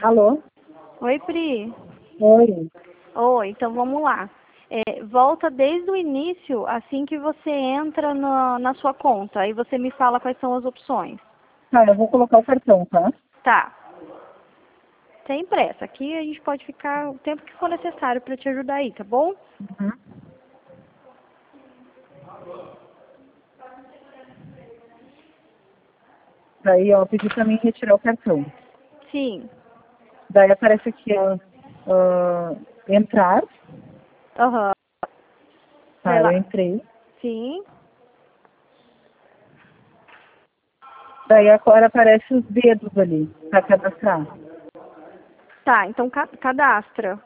Alô? Oi, Pri. Oi. Oi, então vamos lá. Volta desde o início, assim que você entra na sua conta. Aí você me fala quais são as opções. Tá, eu vou colocar o cartão, tá? Tá. Sem pressa. Aqui a gente pode ficar o tempo que for necessário para te ajudar aí, tá bom? Uhum. Daí, ó, pedi pra mim retirar o cartão. Sim. Daí aparece aqui, ó, entrar. Aham. Vai Tá, eu lá. entrei. Sim. Daí agora aparece os dedos ali, pra cadastrar. Tá, então cadastra.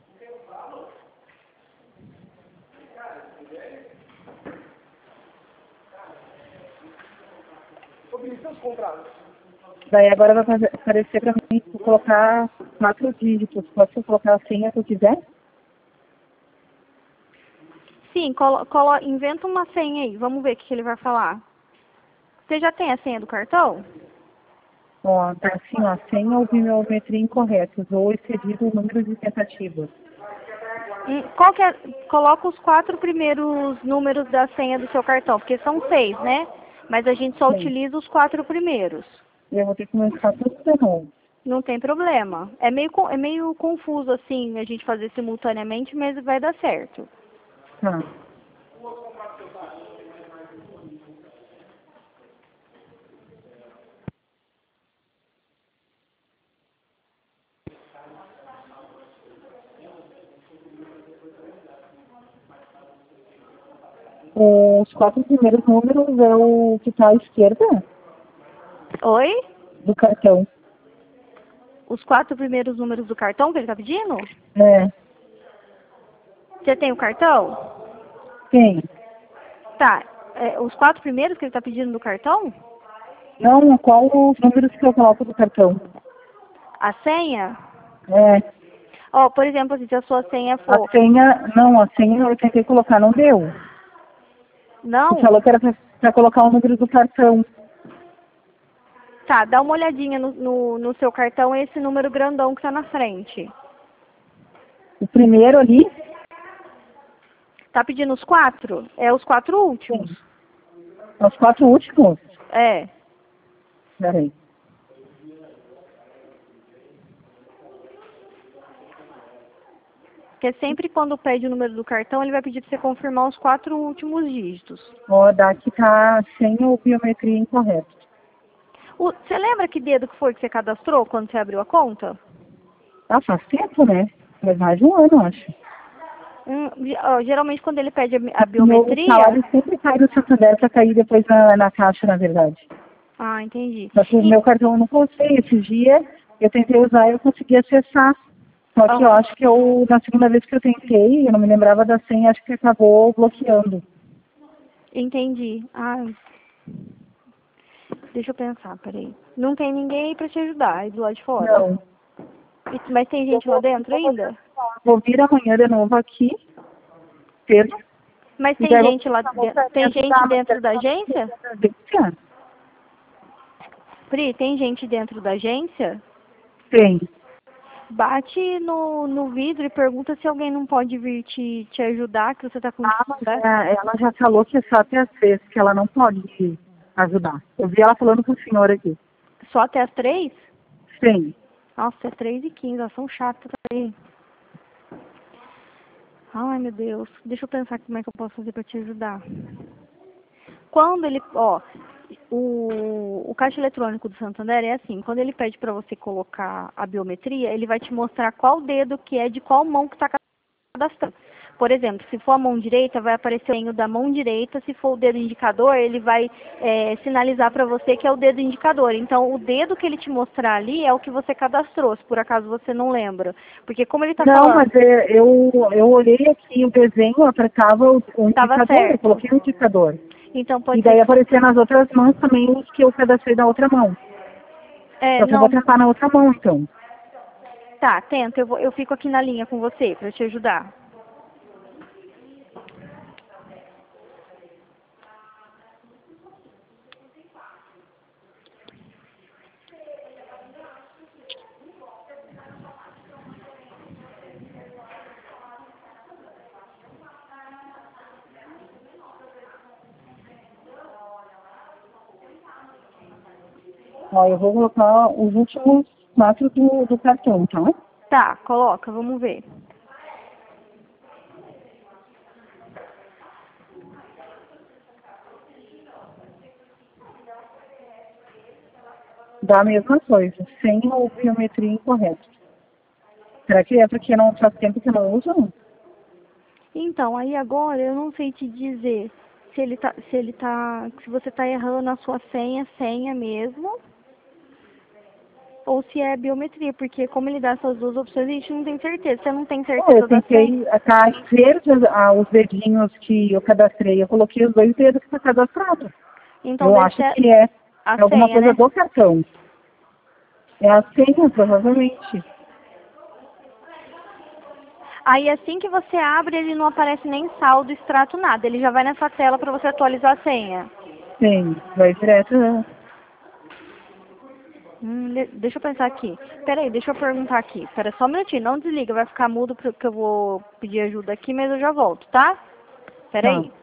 Daí agora vai aparecer pra mim vou colocar 4 dígitos. Posso colocar a senha que eu quiser? Sim, inventa uma senha aí. Vamos ver o que ele vai falar. Você já tem a senha do cartão? Ó, tá assim, ó, senha ou biometria incorretos ou excedido o número de tentativas. Qual que é? Coloca os 4 primeiros números da senha do seu cartão, porque são 6, né? Mas a gente só Sim. utiliza os 4 primeiros. Eu vou ter que começar tudo de novo. Não tem problema. É meio confuso assim a gente fazer simultaneamente, mas vai dar certo. Tá. Os 4 primeiros números é o que está à esquerda Oi? do cartão. Os 4 primeiros números do cartão que ele está pedindo? É, Você tem o cartão? tem. Tá. Os 4 primeiros que ele está pedindo do cartão? Não, qual os números que eu coloco do cartão? A senha? É, Ó, por exemplo, assim, se a sua senha a for... senha, não, a senha eu tentei colocar, não deu. E Não? falou que era pra colocar o número do cartão. Tá, dá uma olhadinha no seu cartão, esse número grandão que tá na frente. O primeiro ali, Tá pedindo os 4? É os 4 últimos. sim. Os 4 últimos. É. Peraí. Porque sempre quando pede o número do cartão, ele vai pedir pra você confirmar os 4 últimos dígitos. Ó, daqui tá senha ou biometria incorreta. Você lembra que dedo que foi que você cadastrou quando você abriu a conta? Ah, faz tempo, né? Faz mais de um ano, acho. Geralmente quando ele pede a Meu biometria... salário sempre cai no Santander para cair depois na caixa, na verdade. Ah, entendi. Só que o meu cartão eu não consegui. Esses dias eu tentei usar e eu consegui acessar. Só que eu Ah, acho que na segunda vez que eu tentei, eu não me lembrava da senha, acho que acabou bloqueando. entendi. Ah, deixa eu pensar, peraí. Não tem ninguém aí pra te ajudar, aí do lado de fora. Não. Mas tem Eu gente lá dentro ainda? vou vir amanhã de novo aqui, terça, Mas e tem daí eu vou gente lá pedir pra dentro, moça me tem gente ajudar, mas dentro deve da estar agência? da agência. Pri, tem gente dentro da agência? Tem. Bate no vidro e pergunta se alguém não pode vir te ajudar, que você tá com Ah, mas dificuldade. ela já falou que é só até as 3, que ela não pode ajudar. Eu vi ela falando com o senhor aqui. Só até as 3? Sim. Nossa, é 3h15, elas são chatas aí. Ai, meu Deus. Deixa eu pensar como é que eu posso fazer pra te ajudar. Quando ele, ó, o caixa eletrônico do Santander é assim, quando ele pede para você colocar a biometria, ele vai te mostrar qual dedo que é de qual mão que está cadastrando. Por exemplo, se for a mão direita, vai aparecer o desenho da mão direita. Se for o dedo indicador, ele vai sinalizar para você que é o dedo indicador. Então, o dedo que ele te mostrar ali é o que você cadastrou, se por acaso você não lembra. Porque como ele está Não, mas falando, eu olhei aqui o desenho, eu apertava o estava indicador, eu certo. coloquei o indicador. Então, E pode ser daí que... aparecia nas outras mãos também os que eu cadastrei da outra mão. Só que eu vou não, tentar na outra mão, então. tá, tenta. Eu fico aqui na linha com você para te ajudar. Ó, eu vou colocar os últimos 4 do cartão, tá? Tá, coloca, vamos ver. Dá a mesma coisa, sem ou biometria incorreta. Será que é porque não faz tempo que não usam? Então, aí agora eu não sei te dizer se você tá errando a sua senha mesmo, ou se é biometria, porque como ele dá essas duas opções, a gente não tem certeza. Você não tem Não, eu certeza da senha? tentei, tá verde os dedinhos que eu cadastrei, eu coloquei os 2 dedos que está cadastrado. Então Eu deve acho ser que é a alguma senha, coisa né? do cartão. É a senha, provavelmente. Aí assim que você abre, ele não aparece nem saldo, extrato, nada. Ele já vai nessa tela para você atualizar a senha. Sim, vai direto. Deixa eu pensar aqui. Peraí, deixa eu perguntar aqui. Pera só um minutinho, não desliga, vai ficar mudo porque eu vou pedir ajuda aqui, mas eu já volto, tá? Tá. Peraí.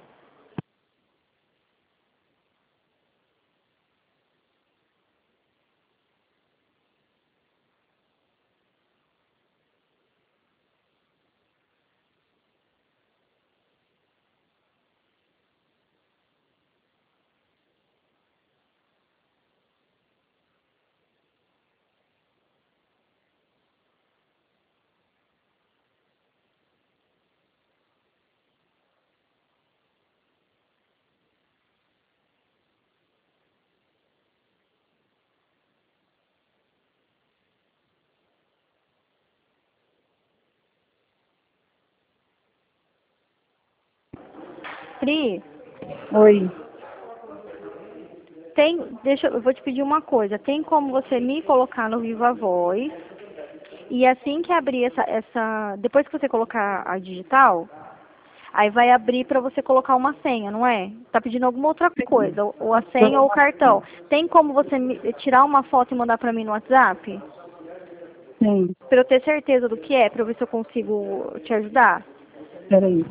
Pri, Oi. eu vou te pedir uma coisa. Tem como você me colocar no Viva Voz? E assim que abrir depois que você colocar a digital, aí vai abrir para você colocar uma senha, não é? Tá pedindo alguma outra coisa, ou a senha ou o cartão. Tem como você tirar uma foto e mandar para mim no WhatsApp? Sim, Para eu ter certeza do que é, para eu ver se eu consigo te ajudar? peraí.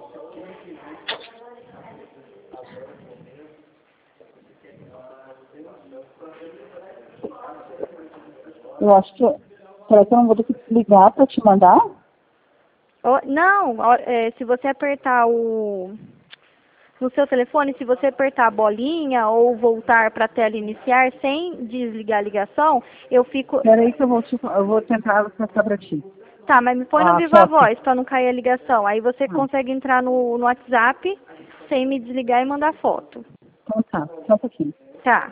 Eu acho que. Será que eu não vou ter que ligar para te mandar? Não, se você apertar no seu telefone, se você apertar a bolinha ou voltar para a tela iniciar sem desligar a ligação, eu fico. Peraí que eu vou tentar passar para ti. Tá, mas me põe no A Viva foto. Voz para não cair a ligação. Aí você Ah, consegue entrar no WhatsApp sem me desligar e mandar foto. então tá, só um pouquinho. Tá.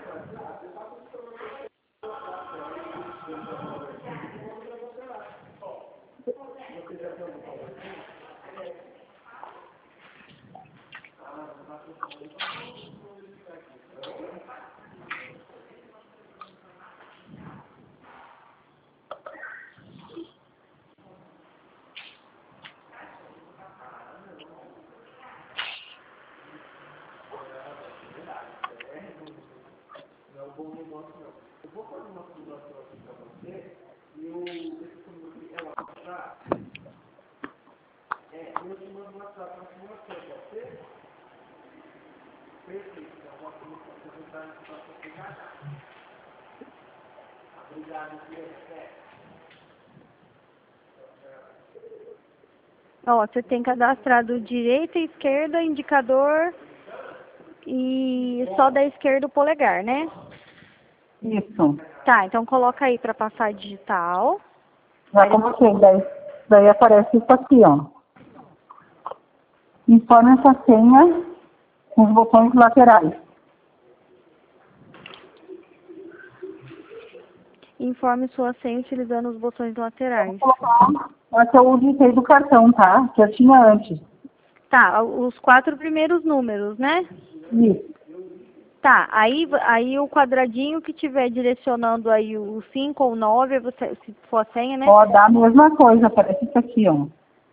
Ó, você tem cadastrado direita, esquerda, indicador e só da esquerda o polegar, né? Isso. Tá, então coloca aí para passar digital. Já coloquei. Daí aparece isso aqui, ó. Informe essa senha com os botões laterais. Informe sua senha utilizando os botões laterais. Vou colocar a que eu digitei do cartão, tá? Que eu tinha antes. Tá, os 4 primeiros números, né? Isso. Tá, aí o quadradinho que tiver direcionando aí o 5 ou 9, se for a senha, né? Ó, dá a mesma coisa, aparece isso aqui, ó.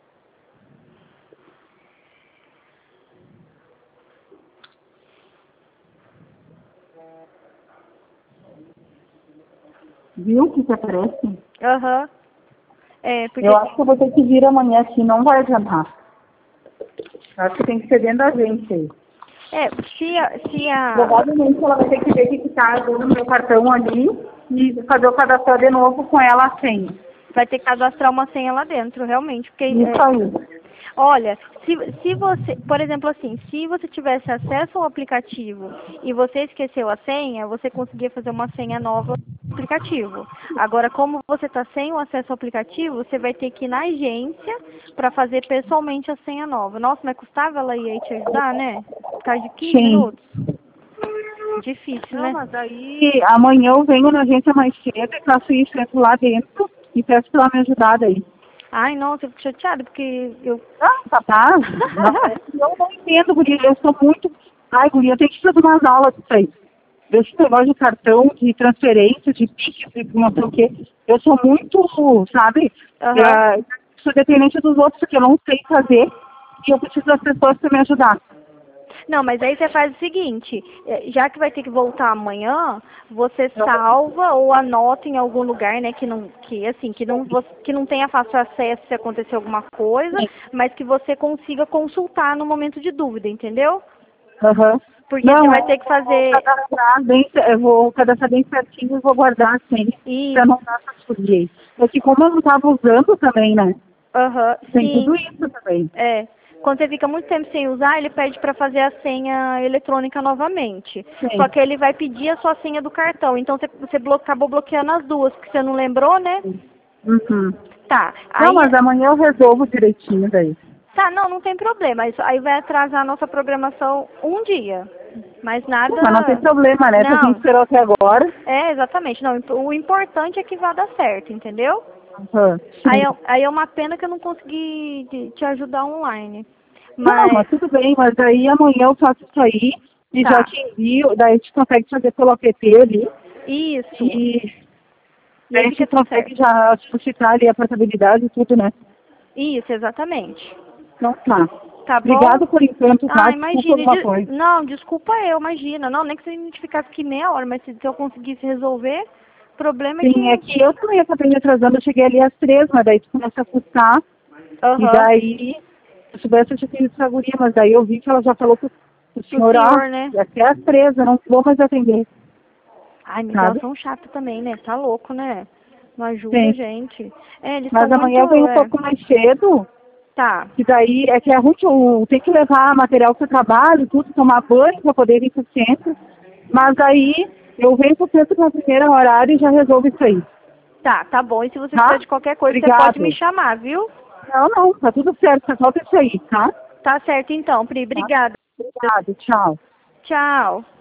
Viu o que que aparece? Aham. É, porque. Eu acho que eu vou ter que vir amanhã aqui, não vai adiantar. Acho que tem que ser dentro da gente aí. É, se a... Provavelmente ela vai ter que ver que está no meu cartão ali e fazer o cadastro de novo com ela a senha. Vai ter que cadastrar uma senha lá dentro, realmente. Porque, Isso aí. olha, se você, por exemplo assim, se você tivesse acesso ao aplicativo e você esqueceu a senha, você conseguia fazer uma senha nova no aplicativo. Agora, como você está sem o acesso ao aplicativo, você vai ter que ir na agência para fazer pessoalmente a senha nova. Nossa, mas custava ela ir aí te ajudar, né? Por causa de 15 Sim. minutos. Difícil, Não, né? mas aí amanhã eu venho na agência mais cedo e faço isso, entro lá dentro e peço pra ela me ajudar daí. Ai, nossa, eu fico chateada porque eu... Ah, tá. Eu não entendo, guria. Eu sou muito... Ai, guria, eu tenho que fazer umas aulas disso aí. Desse negócio de cartão, de transferência, de PIX, de não sei o quê. Eu sou muito, sabe? Aham. Sou dependente dos outros, porque eu não sei fazer e eu preciso das pessoas para me ajudar. Não, mas aí você faz o seguinte, já que vai ter que voltar amanhã, você salva ou anota em algum lugar, né, que não tenha fácil acesso se acontecer alguma coisa, mas que você consiga consultar no momento de dúvida, entendeu? Aham. Porque Não, você vai ter que fazer eu vou cadastrar bem certinho e vou guardar assim, pra isso. não dar essas fugir. É que como eu não estava usando também, né? Aham, Tem sim. tudo isso também. É. Quando você fica muito tempo sem usar, ele pede para fazer a senha eletrônica novamente. Sim. Só que ele vai pedir a sua senha do cartão. Então você acabou bloqueando as duas, porque você não lembrou, né? Uhum. Tá. Não, Aí, mas amanhã eu resolvo direitinho daí. tá, não tem problema. Isso aí vai atrasar a nossa programação um dia. Mas nada. Mas não tem problema, né? Porque a gente Não. esperou até agora. É, exatamente. Não, o importante é que vá dar certo, entendeu? Uhum. Aí é uma pena que eu não consegui te ajudar online. Não, Mas, mas tudo bem, mas aí amanhã eu faço isso aí e já tá. te envio, daí a gente consegue fazer pelo app ali Isso. e E a aí gente fica tudo consegue certo. já suscitar ali a portabilidade e tudo, né? Isso, exatamente. Então tá. Tá bom? Obrigado por enquanto, tá? Ah, Desculpa imagine. alguma coisa. Não, desculpa eu, imagina. Não, nem que você me ficasse aqui meia hora, mas se eu conseguisse resolver, o problema é Sim, é que... que eu também acabei me atrasando, eu cheguei ali às 3, mas daí tu começa a fuçar, e Aham. daí, se eu soubesse, eu tinha pedido essa guria, mas daí eu vi que ela já falou pro O senhor, senhor, né? até às 3, eu não vou mais atender, Ai, mas elas sabe? são chatas também, né? Tá louco, né? Não ajuda a Sim. gente. É, eles são Mas muito... amanhã eu venho um pouco mais cedo, Tá. que daí é que é ruim que eu tenho que levar material para o trabalho, tudo, tomar banho para poder vir para o centro, mas aí eu venho para o centro na primeira horário e já resolvo isso aí. Tá bom. E se você Tá? precisar de qualquer coisa, você pode Obrigado. me chamar, viu? Não, tá tudo certo, só falta isso aí, tá? Tá certo então, Pri. Tá? Obrigada. Obrigado, tchau. Tchau.